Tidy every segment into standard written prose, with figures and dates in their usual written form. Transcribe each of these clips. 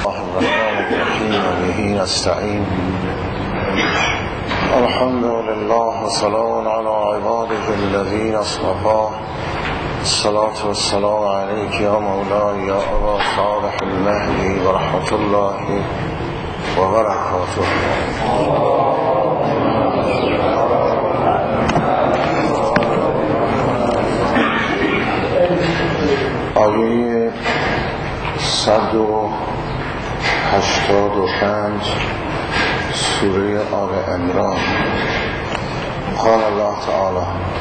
الرحمن الرحیم به نستعین الحمد لله و سلام علی عباده الذین اصطفى الصلاة والسلام علیک یا مولاي یا ابا صالح المهدی و رحمت الله و برکاته. آیه 185 سوره آل عمران. قال الله تعالی: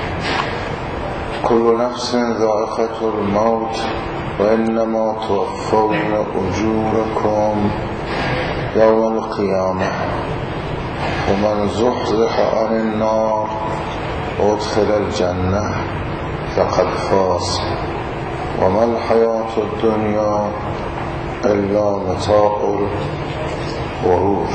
كل نفس ذائقة الموت وإنما توفون أجوركم يوم القيامة فمن زحزح عن النار وادخل الجنة فقد فاز وما الحياة الدنيا الا متاع الغرور.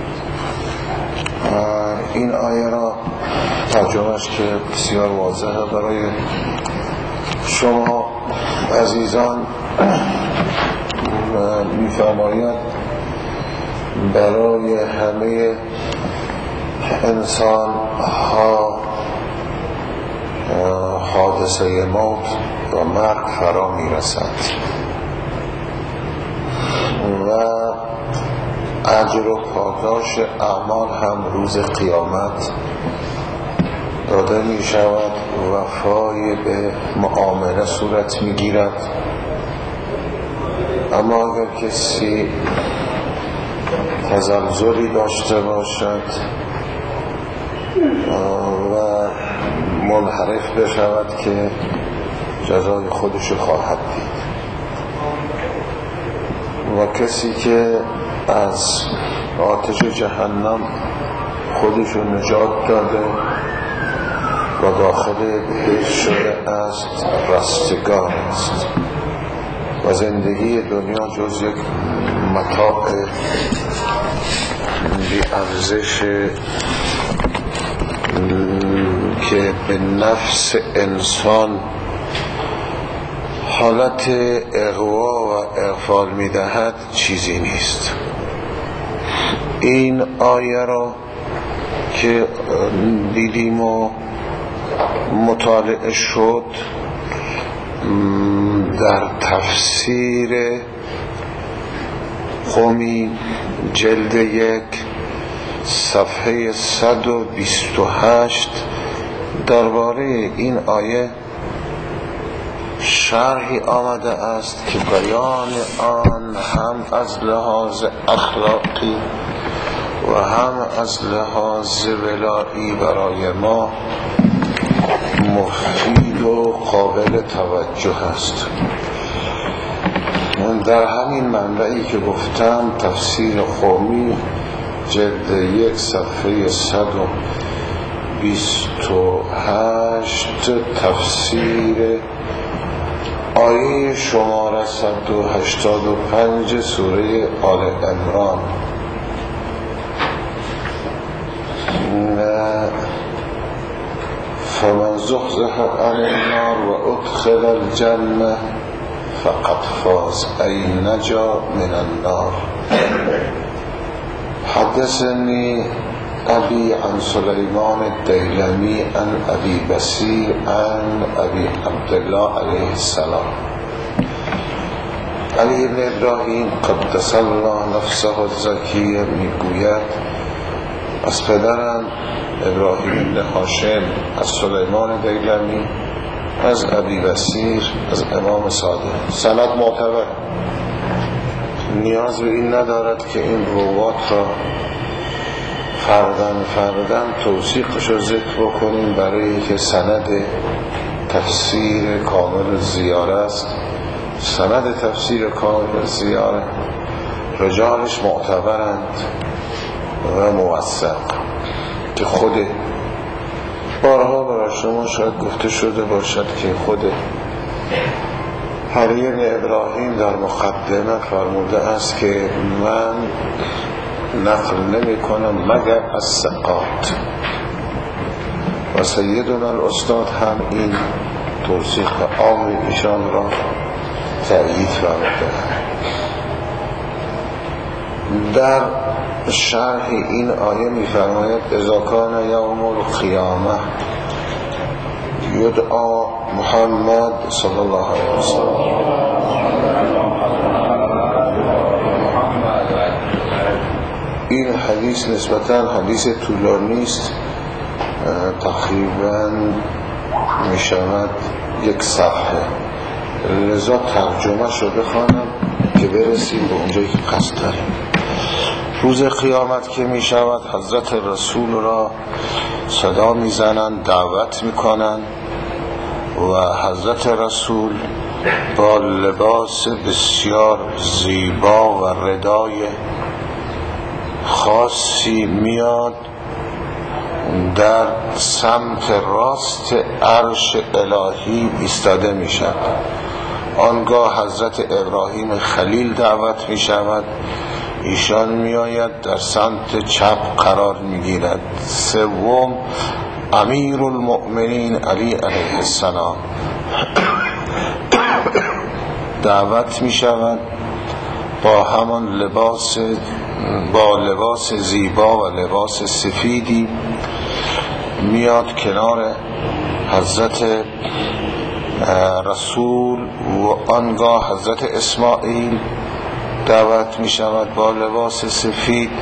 این آیه را ترجمهش که بسیار واضحه برای شما عزیزان می‌فرماید برای همه انسان ها حادثه موت و مرگ فرا میرسد و اجر و پاداش اعمال هم روز قیامت داده می شود. وفای به معامله صورت می گیرد. اما اگر کسی تزلزلی داشته باشد و منحرف بشود که جزای خودش خواهد دید، و کسی که از آتش جهنم خودش رو نجات داده و داخل بهشت شده است رستگار است و زندگی دنیا جز یک متاع بی ارزش که به نفس انسان حالت اغوا و اغفال میدهد چیزی نیست. این آیه را که دیدیم و مطالعه شد در تفسیر قمی جلد 1 صفحه 128 درباره این آیه شرحی آمده است که بیان آن هم از لحاظ اخلاقی و هم از لحاظ ولایی برای ما مفید و قابل توجه است. من در همین منبعی که گفتم تفسیر قمی جلد 1 صفحه 128 تفسیر آیه شماره 185 سوره آل عمران فمن زحزح عن النار و ادخل الجنة فقد فاز ای نجا من النار. حدثني أبي عن سليمان الديلمي عن أبي بصير عن أبي عبد الله عليه السلام علی بن ابراهیم قدس الله نفسه الزکیه میگوید از پدرم ابراهیم بن هاشم از سلیمان دیلمی از ابی بصیر از امام صادق. سند معتبر، نیاز به این ندارد که این روات را فردن توثیقش رو ذکر بکنیم، برای که سند تفسیر کامل زیاره است. سند تفسیر کامل زیاره رجالش معتبرند و موثق که خود بارها برای شما شاید گفته شده باشد که خود علی بن ابراهیم در مقدمه فرموده است که من نقل نمی کنم مگر از ثقات، و سیدنا الاستاد هم این توصیف عام ایشان را تأیید فرموده. در شرح این آیه می‌فرماید اذا کان یوم القیامه یدعا محمد صلی الله علیه وسلم. این حدیث نسبتاً حدیث طولانی است، تقریباً می شود 1 صفحه، لذا ترجمه شده بخوانم که برسیم به اونجایی که قصد داریم. روز قیامت که می شود حضرت رسول را صدا می زنند، دعوت می کنند و حضرت رسول با لباس بسیار زیبا و ردای خاصی میاد در سمت راست عرش الهی ایستاده می شود. آنگاه حضرت ابراهیم خلیل دعوت می شود، ایشان می آید در سمت چپ قرار می گیرد. سوم امیر المؤمنین علی علیه السلام دعوت می شود با همان لباس زیبا و لباس سفیدی میاد کنار حضرت رسول و آنگاه حضرت اسماعیل دعوت می شود با لباس سفید.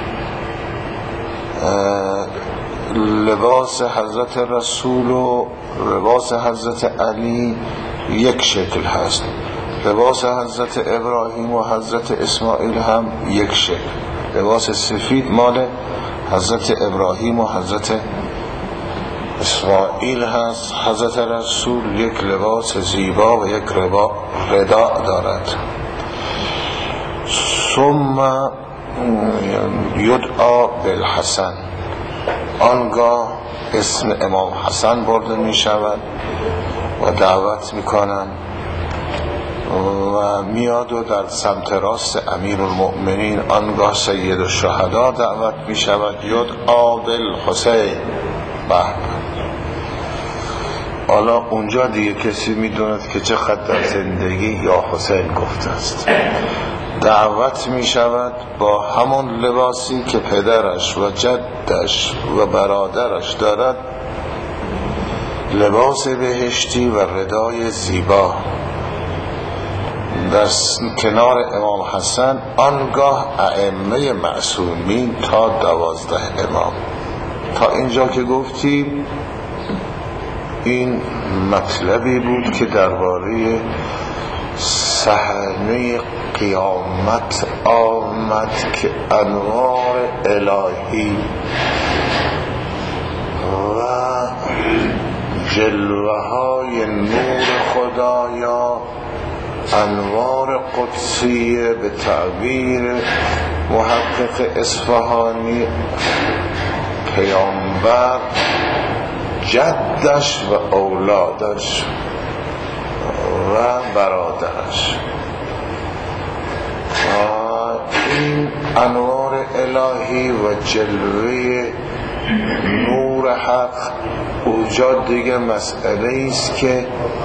لباس حضرت رسول و لباس حضرت علی یک شکل هست، لباس حضرت ابراهیم و حضرت اسماعیل هم یک شکل. لباس سفید مال حضرت ابراهیم و حضرت اسماعیل هست. حضرت رسول یک لباس زیبا و یک رداء دارد. ثم یدعا بالحسن، آنگاه اسم امام حسن برده می شود و دعوت می کنند و میاد و در سمت راست امیر المؤمنین آنگاه سید الشهدا دعوت می شود یدعا بالحسین. حالا اونجا دیگه کسی می داند که چقدر در زندگی یا حسین گفته است. دعوت می شود با همون لباسی که پدرش و جدش و برادرش دارد، لباس بهشتی و ردای زیبا، در کنار امام حسن. آنگاه ائمه معصومین تا 12 امام. تا اینجا که گفتیم این مطلبی بود که درباره صحنه قیامت آمد که انوار الهی و جلوه های نور خدایا، انوار قدسیه به تعبیر محقق اصفهانی، پیامبر، جدش و اولادش و برادرش. این انوار الهی و جلوه نور حق اونجا دیگه مسئله است که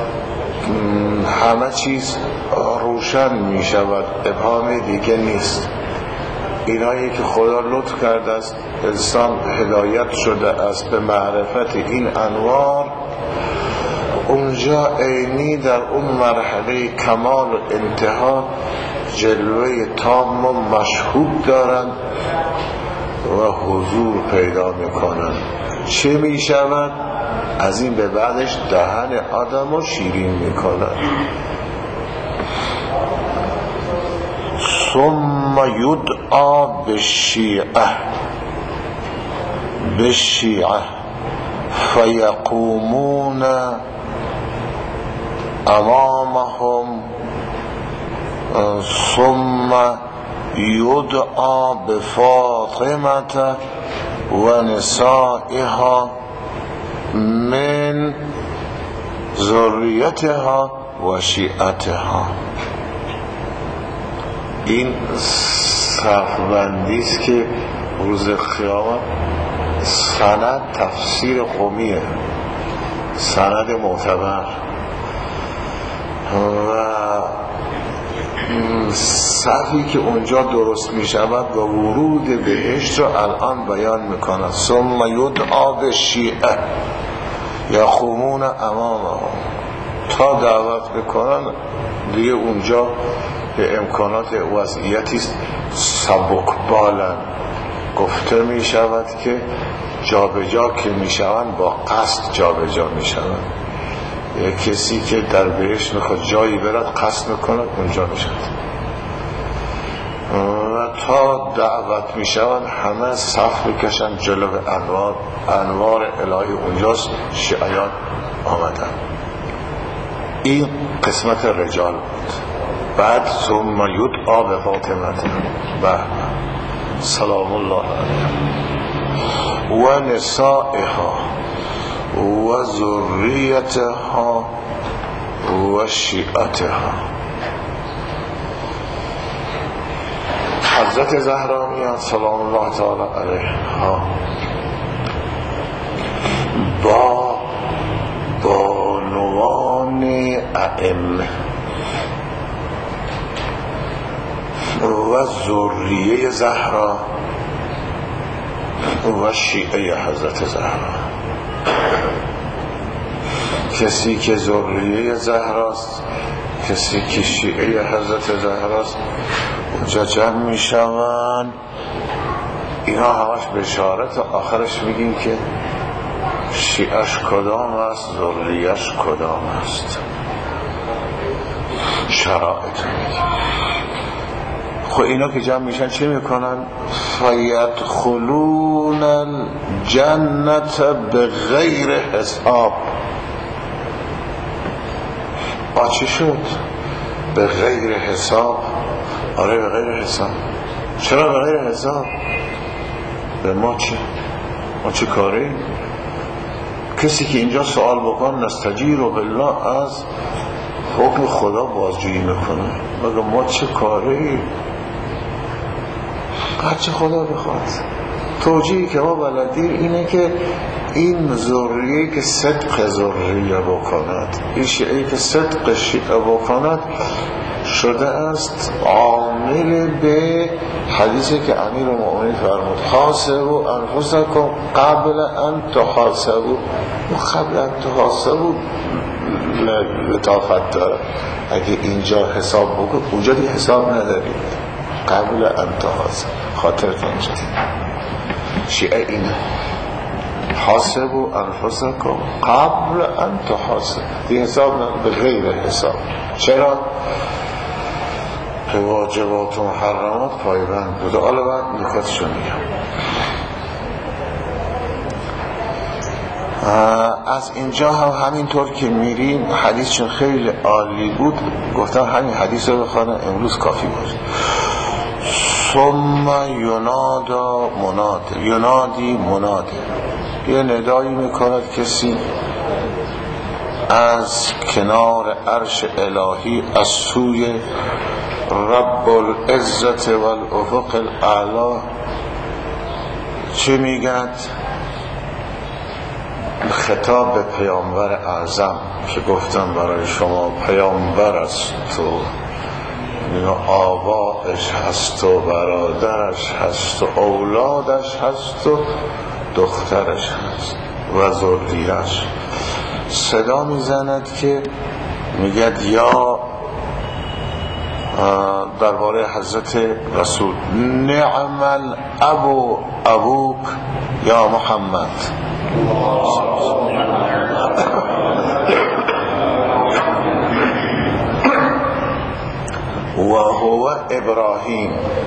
همه چیز روشن می شود، ابهام دیگه نیست. اینایی که خدا لطف کرده است انسان هدایت شده است به معرفت این انوار، اونجا عینی در اون مرحله کمال و انتها جلوه تام و مشهود دارند و حضور پیدا میکنند. چه میشود؟ از این به بعدش دهن آدم رو شیرین میکنند. ثم یدعا بالشیعه فیقومون امامهم ثم یدعا بفاطمه و نسائها من ذریتها و شیعتها. این صفبندی است که روز قیامت سند تفسیر قومیه، سند معتبر و صحفی که اونجا درست می شود و ورود بهشت رو الان بیان میکند. ثم یدعا بالشیعه یقومون امامهم، تا دعوت بکنن دیگه اونجا به امکانات وضعیتی سبکبالن. گفته می شود که جابجا که می شوند با قصد جابجا می شوند. یک کسی که در بهشت میخواد جایی برد قصد میکنه اونجا می شود و تا دعوت می شوند همه صف بکشن جلو انوار الهی اونجاست. شیعیان آمدن. این قسمت رجال بود. بعد ثم یدعا به فاطمه و سلام الله علیها و نسائها و ذریتها و شیعتها. حضرت زهرا میاد سلام الله تعالی علیها با بانوان ائمه و ذریه زهرا و شیعه حضرت زهرا. کسی که ذریه زهراست، کسی که شیعه حضرت زهراست اونجا جمع می شوند. اینا همش بشارت. آخرش میگیم که شیعش کدام است، ذریهش کدام است. شرایط خب اینا که جمع میشن چی میکنن؟ فیدخلون الجنت بغیر حساب. چی شد؟ به غیر حساب. آره به غیر حساب. چرا به غیر حساب؟ به ما چه؟ ما چه کاری؟ کسی که اینجا سوال بکن نستجیر بالله از حکم خدا بازجویی میکنه. مگه ما چه کاری؟ هرچه خدا بخواد. توجیهی که ما بلدیم اینه که این ذریه که صدق ذریه بکند، این شیعه که صدق شیعه بکند شده است عامل به حدیثی که امیر المؤمنین فرمود حاسبوا انفسکم قبل ان تحاسبوا. و قبل ان تحاسبوا لطافت داره. اگه اینجا حساب بکن اونجا دیگه حساب ندارید. قبل ان تحاسب خاطرتون شد. شیعه اینه حاسبوا انفسکم قبل ان تحاسب. دیگه حساب نداره، به غیر حساب. چرا؟ به واجبات و محرمات پایبند بوده. حالا بعد نکاتشو میگم. از اینجا هم همینطور که میریم حدیثشون خیلی عالی بود. گفتم همین حدیث رو بخوانم امروز کافی بود. ثم ینادا مناد، ینادی مناد، یه ندایی میکند کسی از کنار عرش الهی از سوی رب العزت والافق الاعلا. چه میگد؟ خطاب به پیامبر اعظم که گفتم برای شما پیامبر است و آبایش هست و برادرش هست و اولادش هست و دخترش هست و ذریه‌اش. صدا میزند که میگد یا درباره حضرت رسول نعم الابو ابوک یا محمد و هو ابراهیم.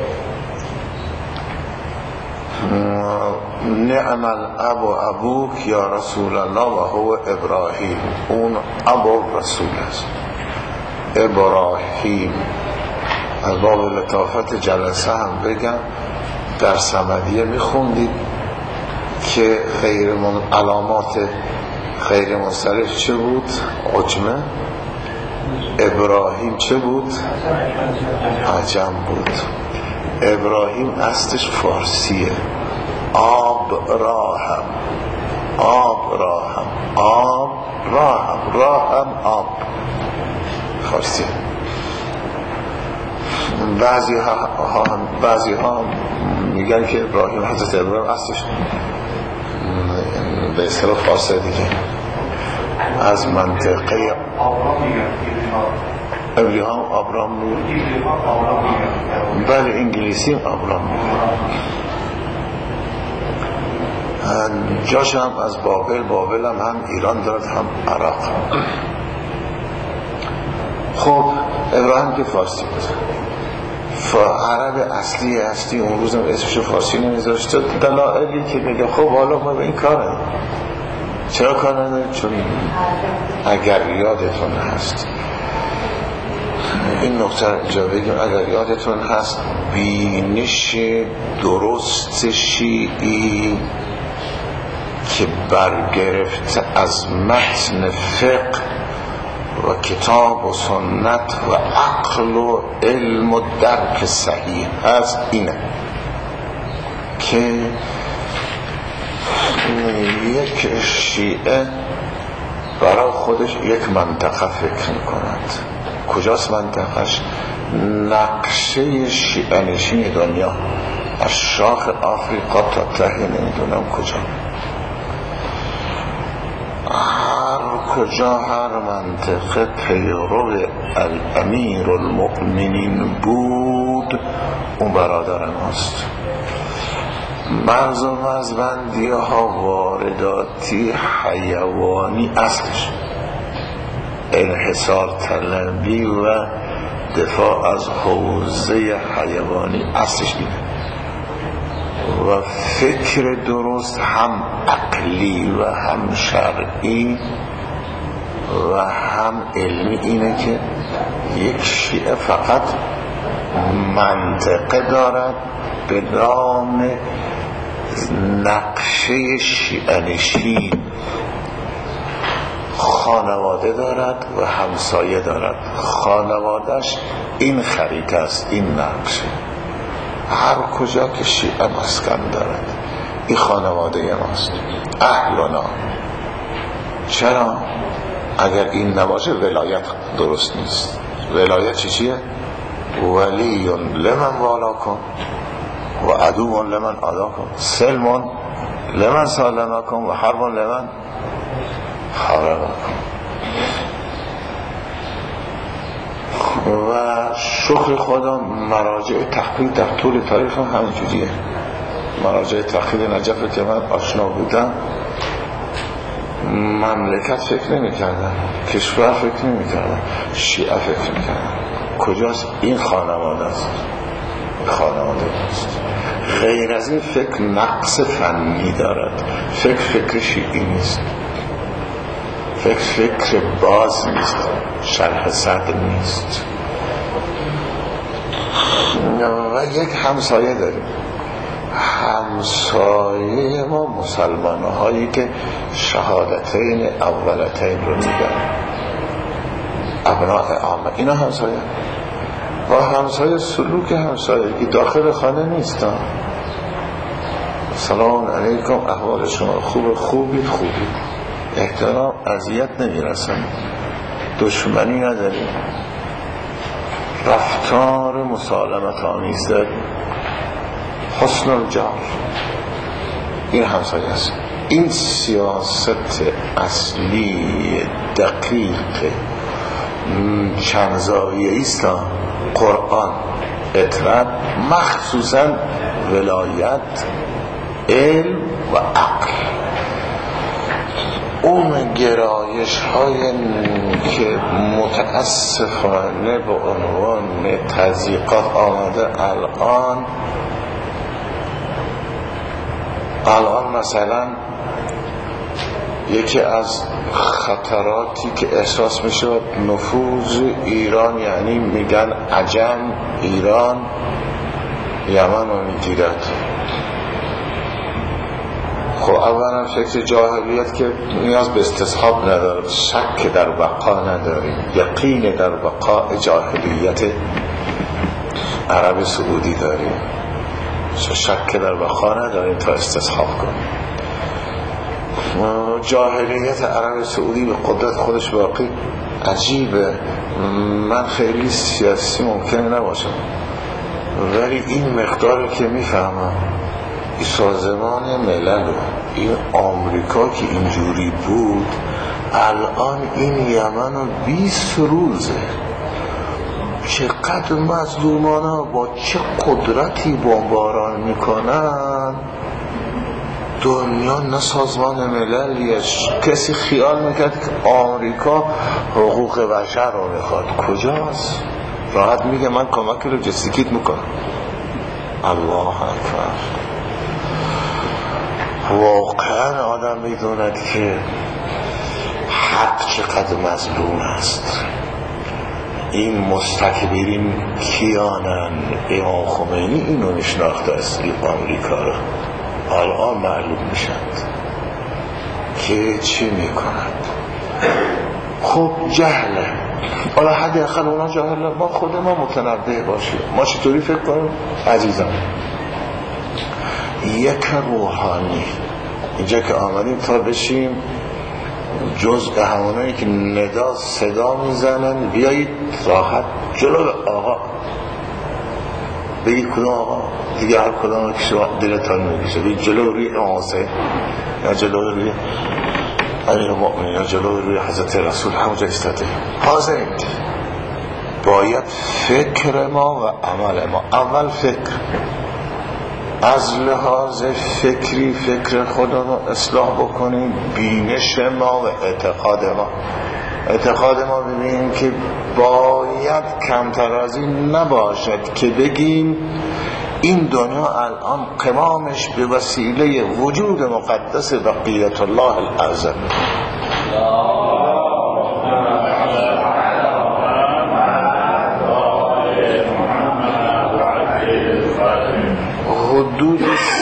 نعم الابو ابوک یا رسول الله و هو ابراهیم. اون ابو رسول است ابراهیم. از باب لطافت جلسه هم بگم در صمدیه میخوندید که علامات غیر منصرف چه بود؟ عجمه. ابراهیم چه بود؟ عجم بود. ابراهیم اصلش فارسیه. آب راهم، آب راهم، آب راهم، راهم آب، فارسیه. بعضی ها میگن که ابراهیم، حضرت ابراهیم اصلش به اصطلاح فارسی دیگه از منطقه ابراهام بود. بله انگلیسی ابراهام بود. جاش هم از بابل هم ایران دارد هم عراق. خب ابراهیم که فارسی بود، عرب اصلی اون روزم اسمشو فارسی نمیذاشته. دلایلی که میگه خب حالا ما به این کار چرا کار نداریم؟ چون اگر یادتون هست این نکته اینجا بگیم، اگر یادتون هست بینش درست شیعی که برگرفته از متن فقه و کتاب و سنت و عقل و علم و درک صحیح هست اینه که یک شیعه برای خودش یک منطقه فکر میکند. کجاست منطقهش؟ نقشه شیعه نشین دنیا، از شاخ آفریقا تا ته نمیدونم کجا، هر منطقه پیرو الامیر المؤمنین بود، اون برادر ماست. مرز و مرزبندی ها وارداتی حیوانی اصلش، انحصار طلبی و دفاع از حوزه حیوانی اصلش اینه. و فکر درست هم عقلی و هم شرعی و هم علمی اینه که یک شیعه فقط منطقه دارد به نام نقشه شیعه نشین، خانواده دارد و همسایه دارد. خانوادهش این خریطه است، این نقشه. هر کجا که شیعه مسکن دارد این خانواده ماست، اهلنا. چرا؟ اگر این نباشه ولایت درست نیست. ولایت چیه؟ ولی لمن والاکم و عدو لمن عاداکم، سلم لمن سالمکم و حرب لمن حاربکم. و شکر خدا مراجع تحقیق در طول تاریخ همینجوریه. مراجع تحقیق نجف که من آشنا بودم مملکت فکر نمی کردن، کشور فکر نمی کردن، شیعه فکر می کردن. کجاست؟ این خانواده است، خانواده است. غیر از این فکر نقص فنی دارد. فکر شیعی نیست، فکر باز نیست، شرح صدر نیست. و یک همسایه داریم، همسایه ما مسلمان هایی که شهادتین اولتین رو میگن، ابناء عامه، اینا همسایه. و همسایه سلوک همسایه که داخل خانه نیست. سلام علیکم، احوال شما خوبید، احترام، اذیت نمیرسن، دشمنی نداریم، رفتار مسالمت آمیز داریم، حسن الجار. این همسایه است. این سیاست اصلی دقیق چند زاویه است. قرآن، اطرد، مخصوصا ولایت، علم و عقل. اون گرایش های که متاسفانه به عنوان تضییقات آمده الان مثلا یکی از خطراتی که احساس میشه نفوذ ایران، یعنی میگن عجم ایران یمن رو میگیرد. خب اولا فکر جاهلیت که نیاز به استصحاب ندارد، شک در بقا نداریم، یقین در بقا جاهلیت عرب سعودی داریم، شک در بقا نداریم تا استصحاب کنیم. جاهلیت عرب سعودی به قدرت خودش باقی عجیبه. من خیلی سیاسی ممکنه نباشم، ولی این مقداری که میفهمم این سازمان ملل، این آمریکا که اینجوری بود، الان این یمن رو 20 روزه چقدر مظلومان ها با چه قدرتی بمباران میکنن. دنیا نه سازمان ملل کسی خیال میکرد که آمریکا حقوق بشر رو میخواد. کجاست؟ راحت میگه من کمک لوجستیکیت میکنم. الله اکبر. واقعا آدم میدوند که حق چقدر مظلوم است. این مستکبرین کیانن؟ امام خمینی اینو نشناخته است این آمریکا رو. الان معلوم میشند که چی میکنند. خب جهله، حالا حد اقل اونا جهله، ما خود ما متنبه باشیم. ما چطوری فکر کنیم عزیزم؟ یک روحانی اینجا که آمدیم تا بشیم جزء همونایی که ندا صدا میزنن بیایید راحت جلو آقا، بگید کدوم آقا دیگه، هر کدوم که شما دلتان میگیشه، بگید جلو روی آسه یا جلو روی امیر المؤمنین یا جلو روی حضرت رسول همونجا ایستاده. حاضرین باید فکر ما و عمل ما، اول فکر، از لحاظ فکری فکر خودمون رو اصلاح بکنیم، بینش ما و اعتقاد ما ببینیم که باید کمترازی نباشد که بگیم این دنیا الان قمامش به وسیله وجود مقدس بقیت الله الاعظم. حدود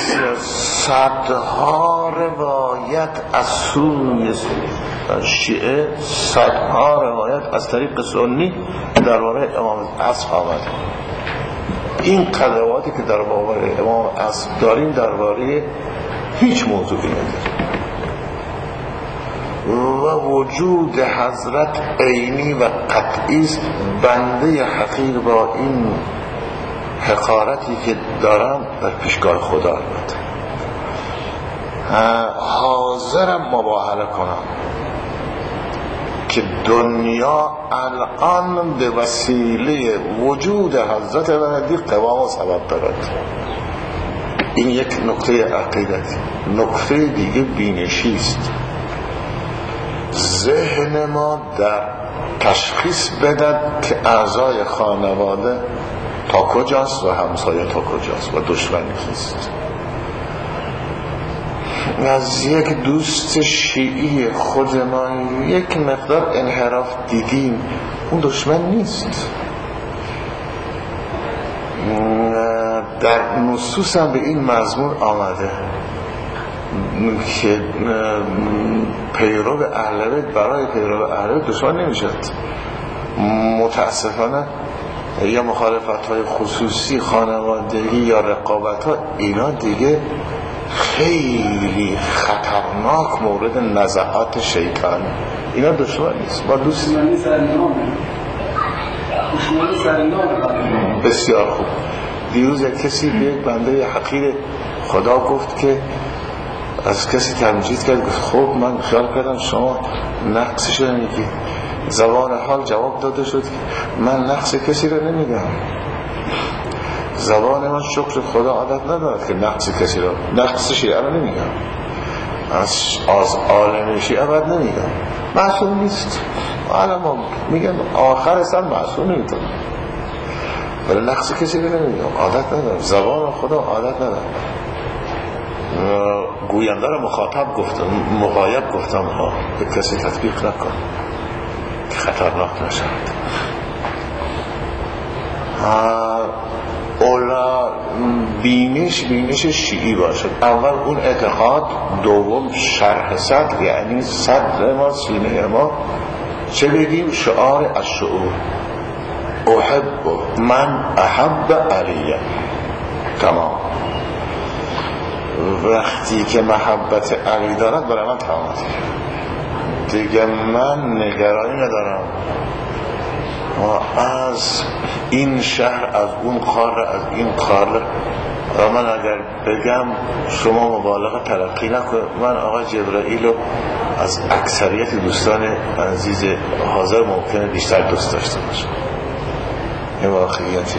صدها روایت از سوی شیعه، صدها روایت از طریق سنی درباره امام عصر آمد. این قضاواتی که درباره امام عصر داریم درباره هیچ موضوعی نداریم و وجود حضرت عینی و قطعی است. بنده حقیر با این حقارتی که دارم در پیشگاه خدا البته حاضرم مباهله کنم که دنیا الان به وسیله وجود حضرت مهدی قوام و سبب دارد. این یک نکته عقیدتی. نکته دیگه بینشی است. ذهن ما در تشخیص بدد که اعضای خانواده تا کجاست و همسایه تا کجاست و دشمن کیست. از یک دوست شیعی خود ما یک مقدار انحراف دیدیم، اون دشمن نیست. در نصوص هم به این مضمون آمده که پیرو اهل بیت برای پیرو اهل بیت دشمن نمیشد. متاسفانه یا مخالفت های خصوصی خانوادگی یا رقابت ها، اینا دیگه خیلی خطرناک مورد نزعات شیطان. اینا دشمن نیست، با دوستی بسیار خوب. دیروز یک کسی به یک بنده حقیر خدا گفت که از کسی تمجید کرد، گفت خب من خیال کردم شما نقصش رو نمیگی. زبان حال جواب داده شد من نقص کسی رو نمیگم، زبان من شکر خدا عادت ندارد که نقص کسی رو، نقص شیعه رو نمیگم، از عالم شیعه بد نمیگم، معصوم نیست. حالا ما میگم آخر سن معصوم نمیتونم، ولی نقص کسی رو نمیگم، عادت ندارم، زبان خدا عادت ندارم. گوینده رو مخاطب گفتم، مغایب گفتم ها، به کسی تطبیق نکن که خطرناک نشد. اولا بینش شیعی باشد. اول اون اعتقاد، دوم شرح صدر، یعنی صدر ما، سینه ما، چه بگیم؟ شعار الشعور، احب من احب علیه. تمام. وقتی که محبت علی دارد برای من تمام دیگه، من نگرانی ندارم ما از این شهر، از اون قاره، از این قاره. و من اگر بگم شما مبالغه تلقی نکنید، من آقا جبرائیل رو از اکثریت دوستان عزیز حاضر ممکنه بیشتر دوست داشته باشم. این واقعیتی.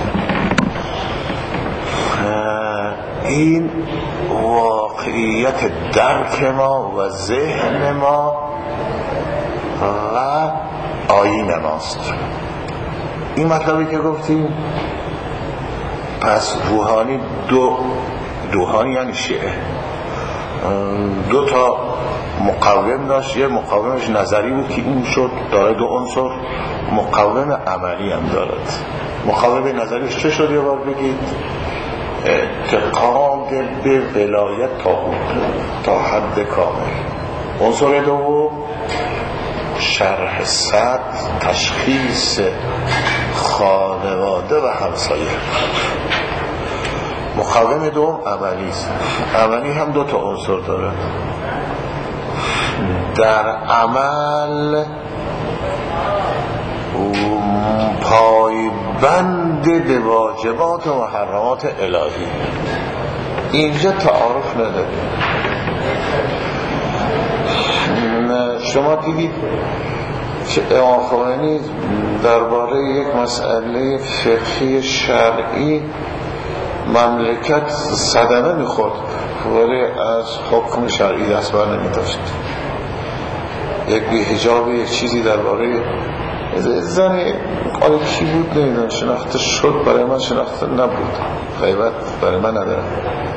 این واقعیت درک ما و ذهن ما و آیین ماست. این مطلبی که گفتیم، پس روحانی روحانی یعنی شیعه دو تا مقاوم داشت. یه مقاومش نظری بود که این شد داره دو عنصر، مقاوم عملی هم دارد. مقاوم نظریش چه شد؟ یه بار بگید. اعتقاد به ولایت تا حد کامل. عنصر دوم شرح صد، تشخیص خانواده و همسایه. مقاوم دوم عملی است. عملی هم دو تا عنصر داره. در عمل پایبند به واجبات و محرمات الهی. اینجا تعارف نداریم. شما دیدید که امام خمینی درباره یک مسئله فقهی شرعی مملکت صدمه میخورد ولی از حکم شرعی دست بر نمیداشت. یک بی‌حجاب یک چیزی درباره زن قال کی بود نمیدونم، شناخته شد، برای من شناخته نبود، غیبت برای من ندارم.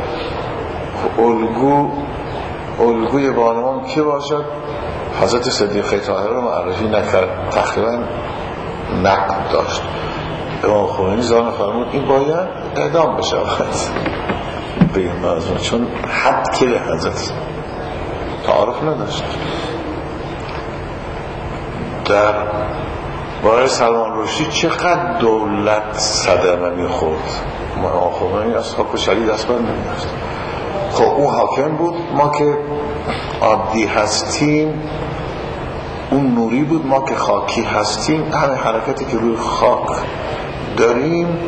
الگوی بانوان کی باشد؟ حضرت صدیقه طاهره رو معرفی نکرد، تقریبا نقد داشت. امام خمینی زمان فرمود این باید اعدام بشود به این موضوع، چون حد که به حضرت تعارف نداشت. در برای سلمان رشدی چقدر دولت صدمه میخورد، امام خمینی از حکم شرعی دست بر نمی‌داشت. خب اون حاکم بود، ما که عادی هستیم اون نوری بود، ما که خاکی هستیم همه حرکتی که روی خاک داریم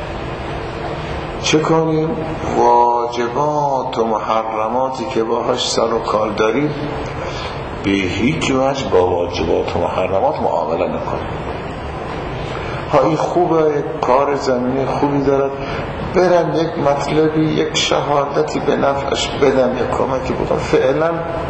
چه کنیم؟ واجبات و محرماتی که باهاش سر و کار داریم به هیچ وجه با واجبات و محرمات معامله نکنیم. ها این خوبه، یک کار زمینی خوبی دارد، برن یک مطلبی، یک شهادتی به نفعش بدن، یک کمکی بودن، فعلا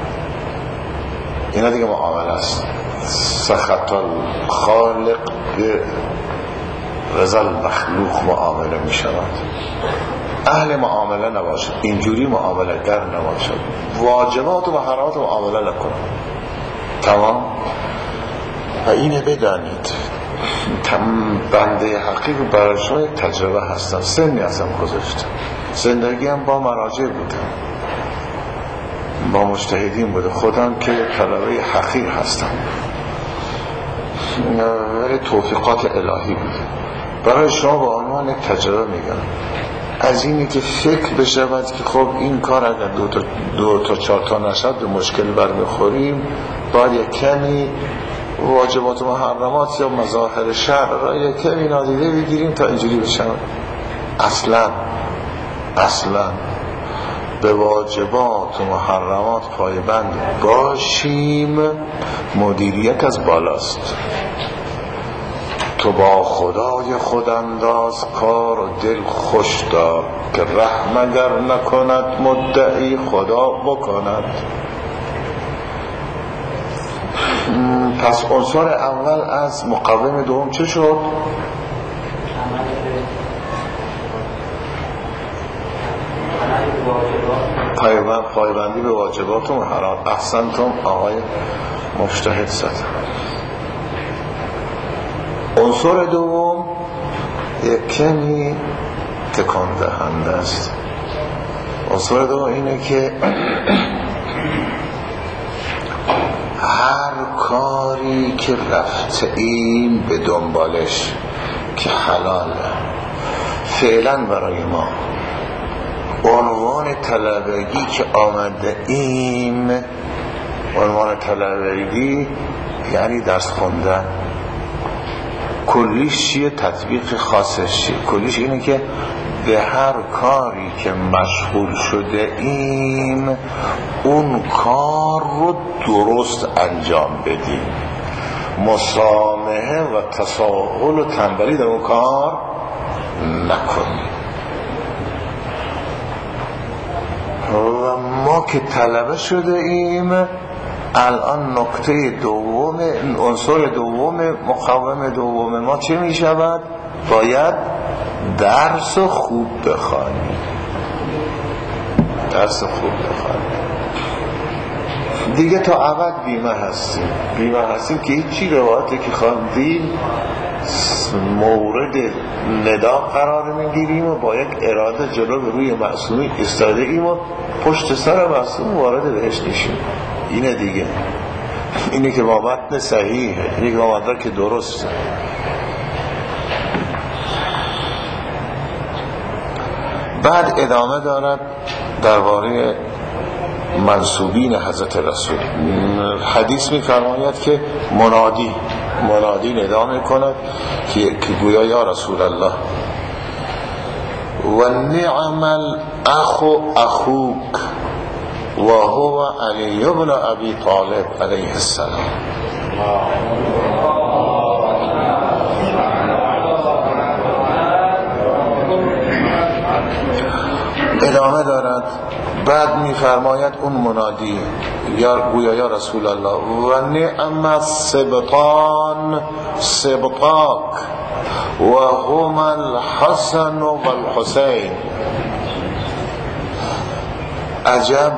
اینا دیگه معامله است. سخط الخالق به رضا المخلوق معامله می شود. اهل معامله نباشد، اینجوری معامله گر نباشد، واجبات و محرمات معامله نکن. تمام. و اینه بدانید بنده حقیق برای شما یک تجربه هستم. سنی ازم گذشته، زندگی هم با مراجع بودم، با مجتهدین بوده، خودم که طلبه حقیق هستم ولی توفیقات الهی بوده. برای شما با عنوان یک تجربه میگم، از اینی که فکر بشود که خب این کار اگر دو تا چهار تا نشد به مشکل برمیخوریم، باید یک کمی واجبات و محرمات یا مظاهر شرع را یک کمی نادیده بگیریم تا اینجوری بشن. اصلا به واجبات و محرمات پایبند باشیم. مدیریت از بالاست. تو با خدای خود انداز کار و دل خوش دار که رحم اگر نکند مدعی خدا بکند. پس عنصر اول از مقاوم دوم چه شد؟ پایبندی به واجبات و محرمات. احسنتم آقای مجتهد زد. عنصر دوم یک کمی تکان دهنده است. عنصر دوم اینه که هر کاری که رفتیم به دنبالش که حلاله فعلا برای ما، عنوان طلبگی که آمده ایم، عنوان طلبگی یعنی درس خوندن، کلیش چیه؟ تطبیق خاصش چیه؟ کلیش اینه که به هر کاری که مشغول شده ایم اون کار رو درست انجام بدیم، مسامحه و تساهل و تنبلی در اون کار نکنیم. و ما که طلبه شده ایم الان نکته دوم، عنصر دوم، مقوم دوم ما چه می شود؟ باید درس خوب بخوانیم، درس خوب بخوانیم. دیگه تا ابد بیمه هستیم که هیچی روایتی که خواندیم مورد ندا قرار میگیریم و با یک اراده جلو روی معصومی ایستاده ایم و پشت سر معصوم وارد بهش نشیم. اینه دیگه، اینه که با متن صحیحه، اینه که با متن که درسته. بعد ادامه دارد درباره منسوبین حضرت رسول. حدیث می‌فرماید که منادی ندا می‌کند که گویا یا رسول الله و نعم الاخ اخوک و هو علی بن ابی طالب علیه السلام. ادامه دارد. بعد میفرماید اون منادی یا گویا یا رسول الله و نعم السبطان سبطاک و هم الحسن و الحسین. عجب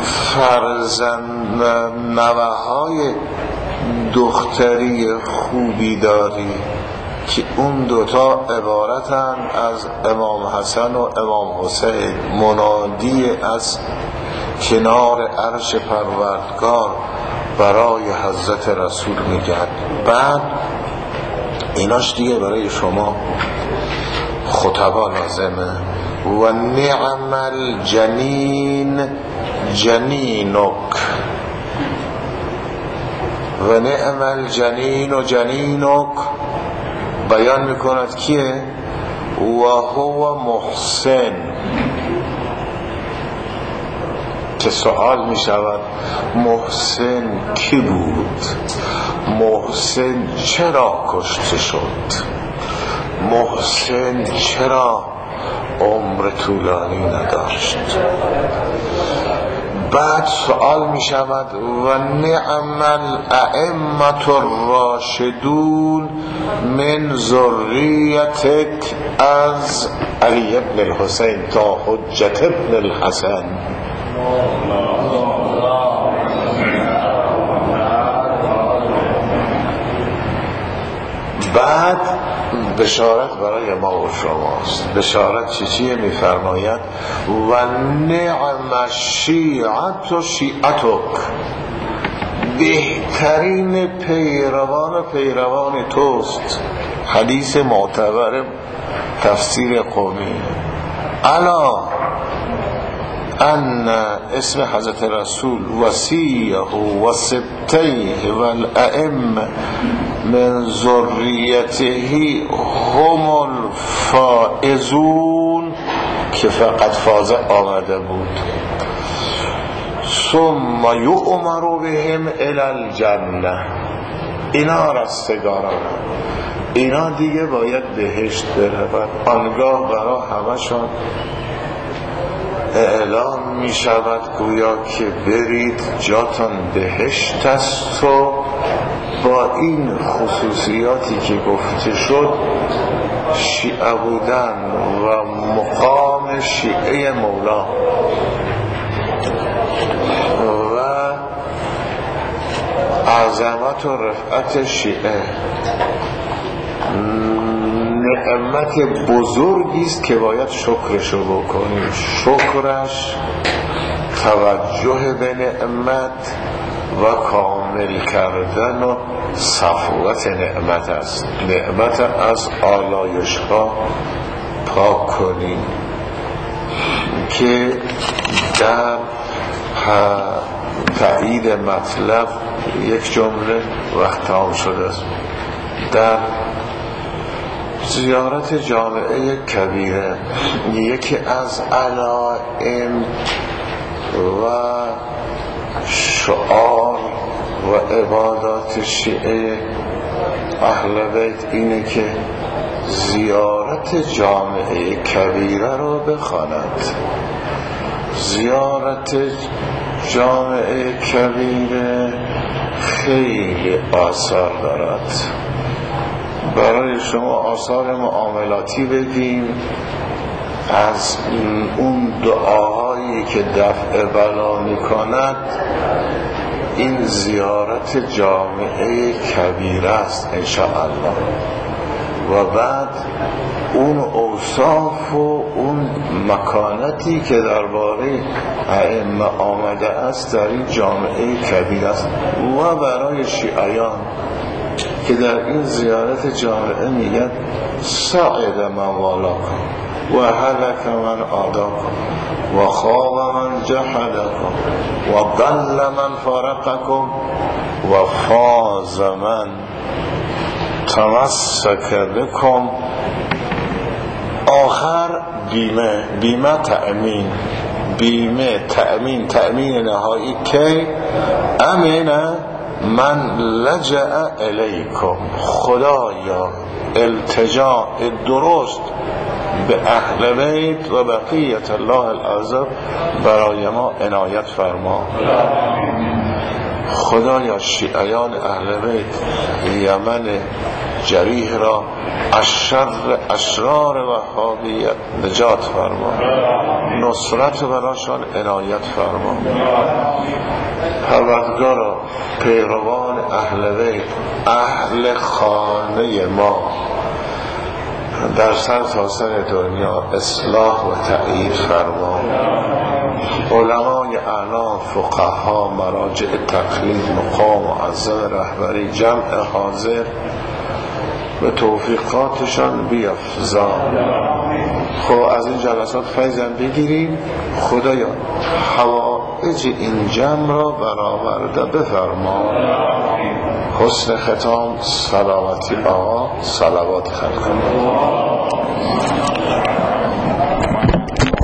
فرزند نوه‌های دختری خوبی داری که اون دوتا عبارتن از امام حسن و امام حسین. منادی از کنار عرش پروردگار برای حضرت رسول میگرد. بعد ایناش دیگه برای شما خطبا لازمه. و نعم الجنین جنینک و نعم الجنین و جنینک بیان میکند کیه؟ و هو محسن. که سوال میشود محسن کی بود؟ محسن چرا کشته شد؟ محسن چرا عمر طولانی نداشت؟ بعد سوال می شود و نعم الائمة الراشدون من ذریتک از علی ابن الحسین تا حجت ابن الحسن. بعد بشارت برای ما و شماست. بشارت چیه؟ میفرماید و نعم شیعت و شیعتک، بهترین پیروان توست. حدیث معتبر تفسیر قومی. الا ان اسم حضرت رسول وصیه و سبتیه و الائمه من ذریته هم الفائزون که فقط فاز آمده بود. ثم یؤمر بهم الی الجنه. اینا رستگاران، اینا دیگه باید بهشت برود. آنگاه برای همشون اعلام می شود گویا که برید جاتان بهشت است و با این خصوصیاتی که گفته شد شیعه بودن و مقام شیعه مولا و عظمت و رفعت شیعه نعمت بزرگی است که باید شکرشو بکنیم. شکرش توجه به نعمت و کامل کردن و صفوت نعمت است. نعمت از آلایش ها پاک کنیم که در تایید مطلب یک جمله وقت تمام شده است. در زیارت جامعه کبیره یکی از علائم و شعار و عبادات شیعه اهل بیت اینه که زیارت جامعه کبیره رو بخواند. زیارت جامعه کبیره خیلی آثار دارد. برای شما آثار معاملاتی بگیم، از اون دعاهایی که دفع بلا میکند این زیارت جامعه کبیره است انشاءالله. و بعد اون اوصاف و اون مکانتی که درباره ائمه آمده است در این جامعه کبیره است. و برای شیعیان که در این زیارت جامعه میگن سعد من والاکم و هلک من آداکم و خواب من جحدکم و ضل من فارقکم و فاز من تمسک بکم. آخر بیمه تأمین نهایی که امینه من لجأ الیکم، خدایا التجا درست به اهل بیت و بقیت الله الاعظم برای ما عنایت فرما. خدایا شیعیان اهل بیت یمن جریح را از شر اشرار وهابیت نجات فرما، نصرت براشان عنایت فرما. پروردگارا پیروان اهل بیت، اهل خانه ما در سرتاسر دنیا اصلاح و تأیید فرما. علمای اعلام، فقها، مراجع تقلید، مقام معظم رهبری، جمع حاضر به توفیقاتشان بیفزا. خب از این جلسات فیضم بگیریم. خدایا حوائج این جمع را برآورده بفرما. حسن ختام سلامتی آقا، صلوات خلق.